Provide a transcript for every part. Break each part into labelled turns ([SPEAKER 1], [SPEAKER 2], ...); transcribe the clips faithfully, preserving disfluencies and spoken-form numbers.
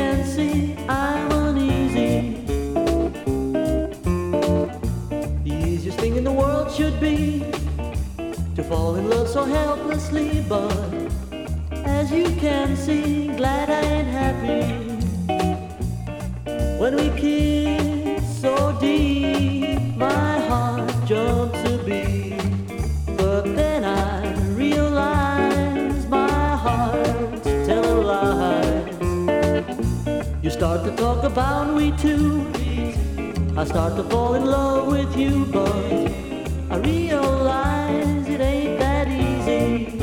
[SPEAKER 1] can see, I'm uneasy. The easiest thing in the world should be to fall in love so helplessly, but as you can see, glad I ain't happy. When we kiss so deep, my heart jumps a beat. But then I realize my heart's telling lies. You start to talk about we two, I start to fall in love with you, but I realize it ain't that easy.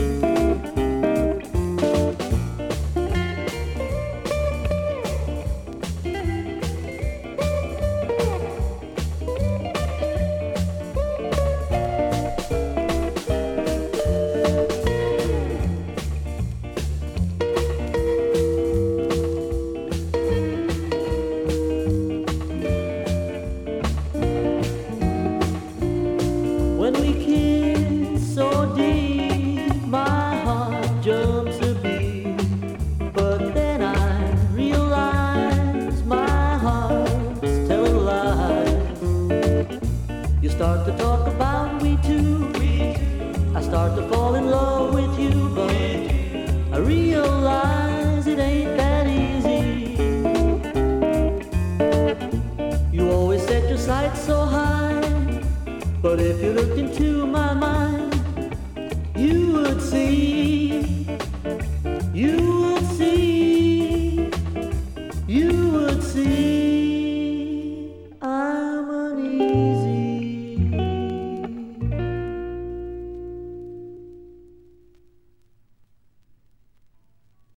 [SPEAKER 1] When we kiss so deep, my heart jumps a beat. But then I realize my heart's telling lies. You start to talk about we two, I start to fall in love with you, but I realize it ain't that easy. You always set your sights so high, but if you looked into my mind, you would see, you would see, you